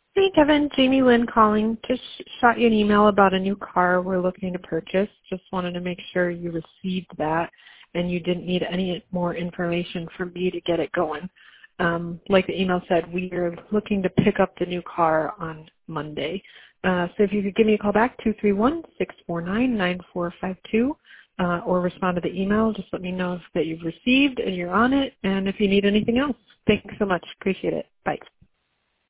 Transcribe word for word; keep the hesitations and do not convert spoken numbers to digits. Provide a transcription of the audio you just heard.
Hey, Kevin. Jamie Lynn calling. Just shot you an email about a new car we're looking to purchase. Just wanted to make sure you received that and you didn't need any more information from me to get it going. Um, like the email said, we are looking to pick up the new car on Monday. Uh, so if you could give me a call back, two three one, six four nine, nine four five two, uh, or respond to the email. Just let me know that you've received and you're on it, and if you need anything else. Thanks so much. Appreciate it. Bye.